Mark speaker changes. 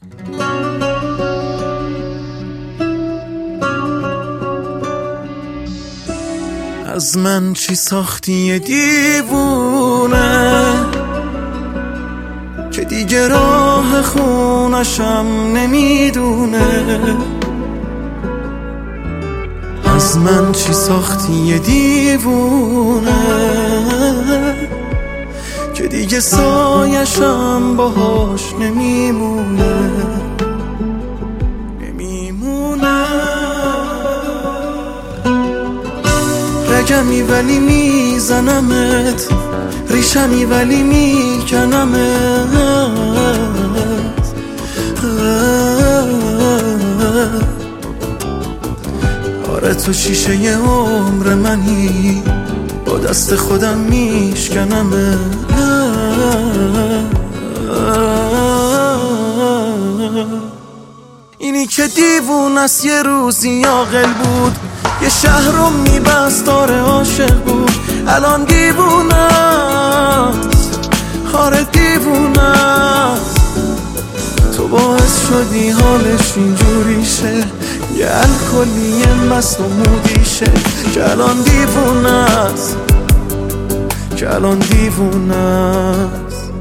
Speaker 1: از من چی ساختی یه دیوونه که دیگه راه خونشم نمیدونه؟ از من چی ساختی یه دیوونه که دیگه سایشم باهاش نمیمونه؟ رگمی ولی میزنمت، ریشمی ولی میکنمت. آره تو شیشه ی عمر منی، با دست خودم میشکنمت. اینی که دیوون است یه روزی عاقل بود، یه شهر رو میبست داره عاشق بود. الان دیوونه است، آره دیوونه است. تو باعث شدی حالش اینجوری شه، یه الکلی مست و مودی شه. که الان دیوونه است، که الان دیوونه است.